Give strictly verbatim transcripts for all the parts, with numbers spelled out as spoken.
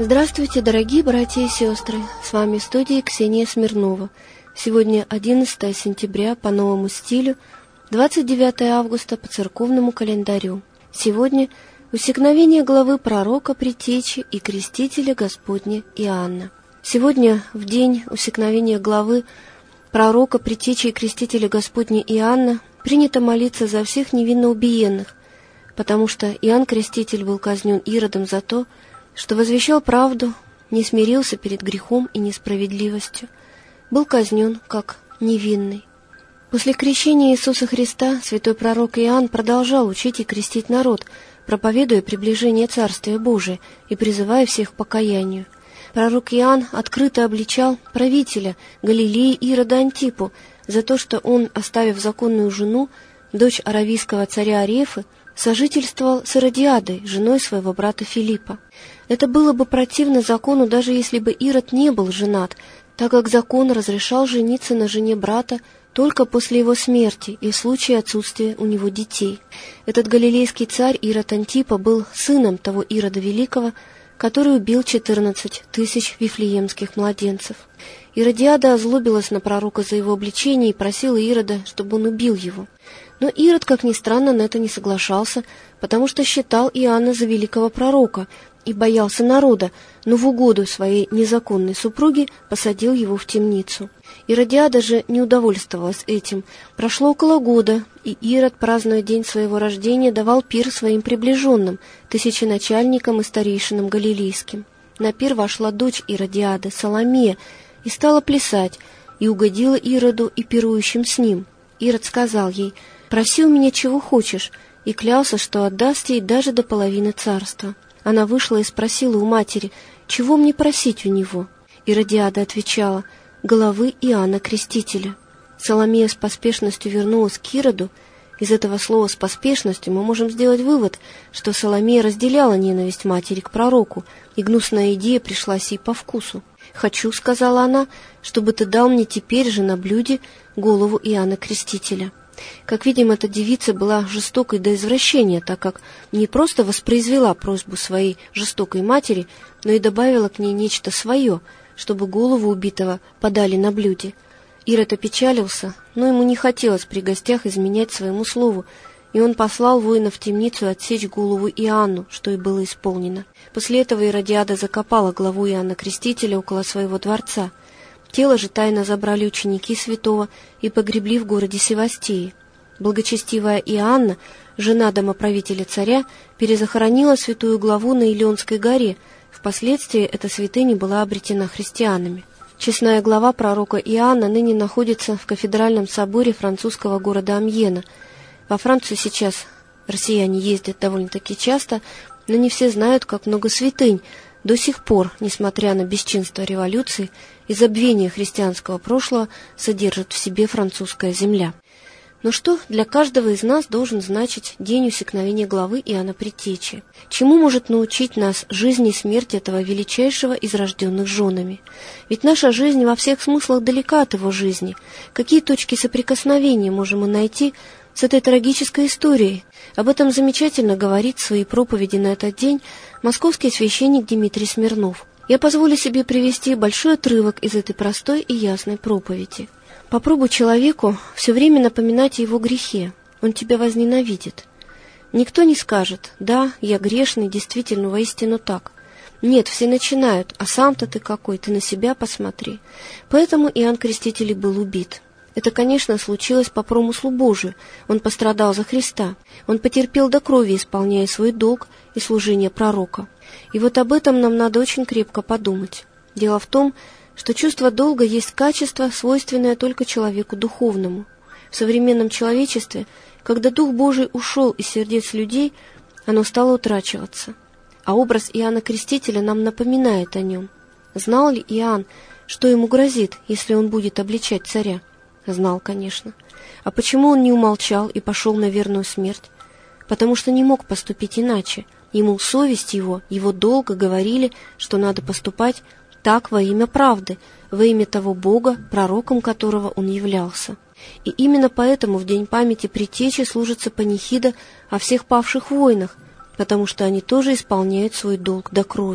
Здравствуйте, дорогие братья и сестры! С вами в студии Ксения Смирнова. Сегодня одиннадцатое сентября по новому стилю, двадцать девятое августа по церковному календарю. Сегодня усекновение главы пророка, предтечи и крестителя Господня Иоанна. Сегодня, в день усекновения главы пророка, предтечи и крестителя Господня Иоанна, принято молиться за всех невинно убиенных, потому что Иоанн Креститель был казнен Иродом за то, что возвещал правду, не смирился перед грехом и несправедливостью, был казнен как невинный. После крещения Иисуса Христа святой пророк Иоанн продолжал учить и крестить народ, проповедуя приближение Царствия Божия и призывая всех к покаянию. Пророк Иоанн открыто обличал правителя Галилеи Ирода Антипу за то, что он, оставив законную жену, дочь аравийского царя Арефы, сожительствовал с Иродиадой, женой своего брата Филиппа. Это было бы противно закону, даже если бы Ирод не был женат, так как закон разрешал жениться на жене брата только после его смерти и в случае отсутствия у него детей. Этот галилейский царь Ирод Антипа был сыном того Ирода Великого, который убил четырнадцать тысяч вифлеемских младенцев. Иродиада озлобилась на пророка за его обличение и просила Ирода, чтобы он убил его. Но Ирод, как ни странно, на это не соглашался, потому что считал Иоанна за великого пророка и боялся народа, но в угоду своей незаконной супруге посадил его в темницу. Иродиада же не удовольствовалась этим. Прошло около года, и Ирод, празднуя день своего рождения, давал пир своим приближенным, тысяченачальникам и старейшинам галилейским. На пир вошла дочь Иродиады, Саломея, и стала плясать, и угодила Ироду и пирующим с ним. Ирод сказал ей: «Проси у меня чего хочешь», и клялся, что отдаст ей даже до половины царства. Она вышла и спросила у матери: «Чего мне просить у него?» Иродиада отвечала: «Головы Иоанна Крестителя». Саломея с поспешностью вернулась к Ироду. Из этого слова «с поспешностью» мы можем сделать вывод, что Саломея разделяла ненависть матери к пророку, и гнусная идея пришлась ей по вкусу. «Хочу, — сказала она, — чтобы ты дал мне теперь же на блюде голову Иоанна Крестителя». Как видим, эта девица была жестокой до извращения, так как не просто воспроизвела просьбу своей жестокой матери, но и добавила к ней нечто свое, чтобы голову убитого подали на блюде. Ирод опечалился, но ему не хотелось при гостях изменять своему слову, и он послал воина в темницу отсечь голову Иоанну, что и было исполнено. После этого Иродиада закопала главу Иоанна Крестителя около своего дворца. Тело же тайно забрали ученики святого и погребли в городе Севастии. Благочестивая Иоанна, жена домоправителя царя, перезахоронила святую главу на Илионской горе. Впоследствии эта святыня была обретена христианами. Честная глава пророка Иоанна ныне находится в кафедральном соборе французского города Амьена. Во Францию сейчас россияне ездят довольно-таки часто, но не все знают, как много святынь до сих пор, несмотря на бесчинство революции и забвение христианского прошлого, содержит в себе французская земля. Но что для каждого из нас должен значить день усекновения главы Иоанна Предтечи? Чему может научить нас жизнь и смерть этого величайшего из рожденных женами? Ведь наша жизнь во всех смыслах далека от его жизни. Какие точки соприкосновения можем мы найти с этой трагической историей? Об этом замечательно говорит в своей проповеди на этот день московский священник Дмитрий Смирнов. Я позволю себе привести большой отрывок из этой простой и ясной проповеди. Попробуй человеку все время напоминать о его грехе, он тебя возненавидит. Никто не скажет: «Да, я грешный, действительно, воистину так». Нет, все начинают: «А сам-то ты какой, ты на себя посмотри». Поэтому Иоанн Креститель был убит. Это, конечно, случилось по промыслу Божию. Он пострадал за Христа. Он потерпел до крови, исполняя свой долг и служение пророка. И вот об этом нам надо очень крепко подумать. Дело в том, что чувство долга есть качество, свойственное только человеку духовному. В современном человечестве, когда Дух Божий ушел из сердец людей, оно стало утрачиваться. А образ Иоанна Крестителя нам напоминает о нем. Знал ли Иоанн, что ему грозит, если он будет обличать царя? Знал, конечно. А почему он не умолчал и пошел на верную смерть? Потому что не мог поступить иначе. Ему совесть его, его долг говорили, что надо поступать так во имя правды, во имя того Бога, пророком которого он являлся. И именно поэтому в день памяти Предтечи служится панихида о всех павших воинах, потому что они тоже исполняют свой долг до крови.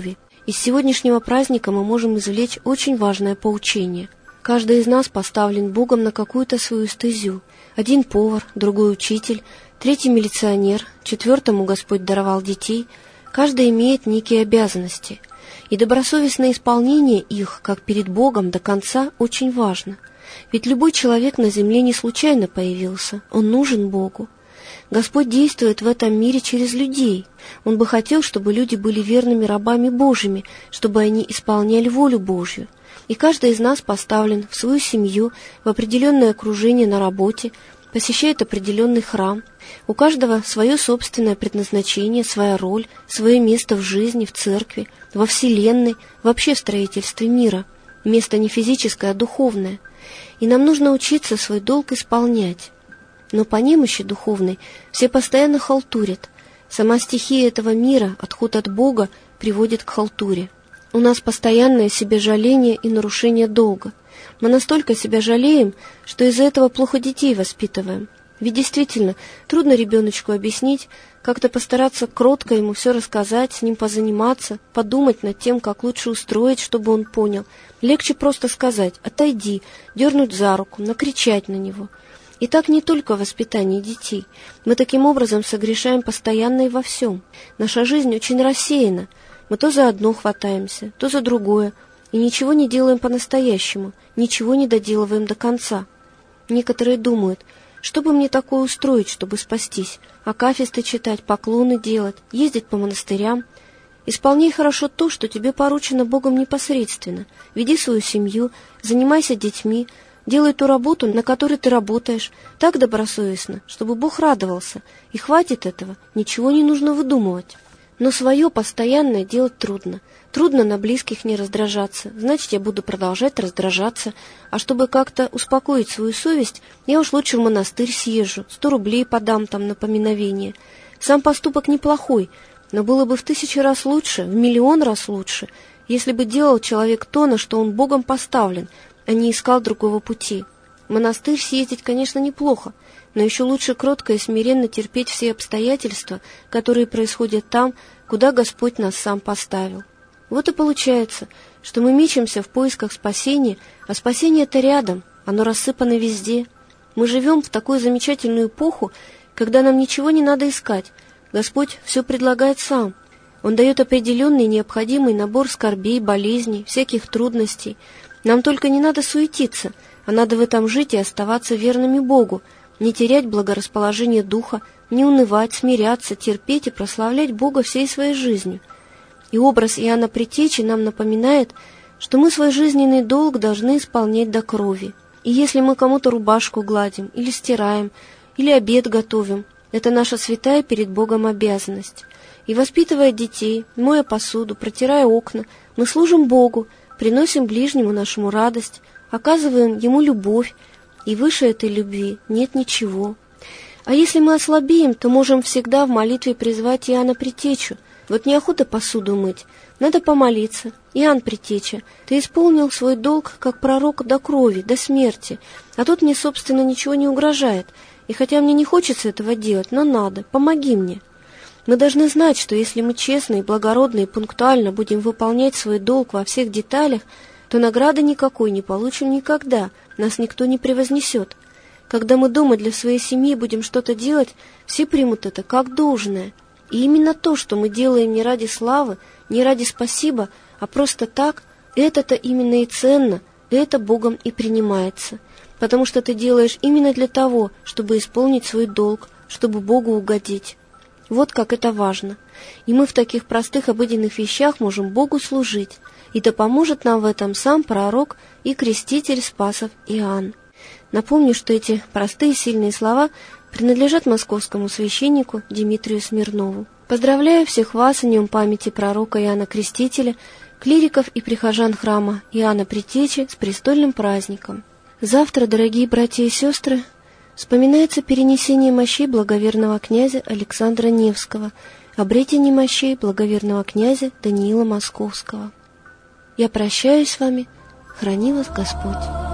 Из сегодняшнего праздника мы можем извлечь очень важное поучение. Каждый из нас поставлен Богом на какую-то свою стезю. Один повар, другой учитель, третий милиционер, четвертому Господь даровал детей. Каждый имеет некие обязанности. И добросовестное исполнение их, как перед Богом, до конца очень важно. Ведь любой человек на земле не случайно появился, он нужен Богу. Господь действует в этом мире через людей. Он бы хотел, чтобы люди были верными рабами Божьими, чтобы они исполняли волю Божью. И каждый из нас поставлен в свою семью, в определенное окружение на работе, посещает определенный храм. У каждого свое собственное предназначение, своя роль, свое место в жизни, в церкви, во Вселенной, вообще в строительстве мира. Место не физическое, а духовное. И нам нужно учиться свой долг исполнять. Но по немощи духовной все постоянно халтурят. Сама стихия этого мира, отход от Бога, приводит к халтуре. У нас постоянное себежаление и нарушение долга. Мы настолько себя жалеем, что из-за этого плохо детей воспитываем. Ведь действительно, трудно ребеночку объяснить, как-то постараться кротко ему все рассказать, с ним позаниматься, подумать над тем, как лучше устроить, чтобы он понял. Легче просто сказать «отойди», дернуть за руку, накричать на него. И так не только в воспитании детей. Мы таким образом согрешаем постоянно и во всем. Наша жизнь очень рассеяна. Мы то за одно хватаемся, то за другое, и ничего не делаем по-настоящему, ничего не доделываем до конца. Некоторые думают, что бы мне такое устроить, чтобы спастись, акафисты читать, поклоны делать, ездить по монастырям. Исполняй хорошо то, что тебе поручено Богом непосредственно. Веди свою семью, занимайся детьми, делай ту работу, на которой ты работаешь, так добросовестно, чтобы Бог радовался, и хватит этого, ничего не нужно выдумывать. Но свое постоянное делать трудно. Трудно на близких не раздражаться, значит, я буду продолжать раздражаться, а чтобы как-то успокоить свою совесть, я уж лучше в монастырь съезжу, сто рублей подам там на поминовение. Сам поступок неплохой, но было бы в тысячу раз лучше, в миллион раз лучше, если бы делал человек то, на что он Богом поставлен, а не искал другого пути. В монастырь съездить, конечно, неплохо, но еще лучше кротко и смиренно терпеть все обстоятельства, которые происходят там, куда Господь нас сам поставил. Вот и получается, что мы мечемся в поисках спасения, а спасение-то рядом, оно рассыпано везде. Мы живем в такую замечательную эпоху, когда нам ничего не надо искать. Господь все предлагает сам. Он дает определенный необходимый набор скорбей, болезней, всяких трудностей. Нам только не надо суетиться, а надо в этом жить и оставаться верными Богу, не терять благорасположение духа, не унывать, смиряться, терпеть и прославлять Бога всей своей жизнью. И образ Иоанна Предтечи нам напоминает, что мы свой жизненный долг должны исполнять до крови. И если мы кому-то рубашку гладим, или стираем, или обед готовим, это наша святая перед Богом обязанность. И воспитывая детей, моя посуду, протирая окна, мы служим Богу, приносим ближнему нашему радость, оказываем ему любовь, и выше этой любви нет ничего. А если мы ослабеем, то можем всегда в молитве призвать Иоанна Предтечу. Вот неохота посуду мыть, надо помолиться. Иоанн Предтеча, ты исполнил свой долг как пророк до крови, до смерти, а тут мне, собственно, ничего не угрожает, и хотя мне не хочется этого делать, но надо, помоги мне. Мы должны знать, что если мы честно и благородно и пунктуально будем выполнять свой долг во всех деталях, то награды никакой не получим никогда, нас никто не превознесет. Когда мы дома для своей семьи будем что-то делать, все примут это как должное. И именно то, что мы делаем не ради славы, не ради спасибо, а просто так, это-то именно и ценно, это Богом и принимается. Потому что ты делаешь именно для того, чтобы исполнить свой долг, чтобы Богу угодить. Вот как это важно. И мы в таких простых обыденных вещах можем Богу служить. И да поможет нам в этом сам пророк и креститель Спасов Иоанн. Напомню, что эти простые сильные слова принадлежат московскому священнику Дмитрию Смирнову. Поздравляю всех вас о днем памяти пророка Иоанна Крестителя, клириков и прихожан храма Иоанна Предтечи с престольным праздником. Завтра, дорогие братья и сестры, вспоминается перенесение мощей благоверного князя Александра Невского, обретение мощей благоверного князя Даниила Московского. Я прощаюсь с вами, храни вас Господь.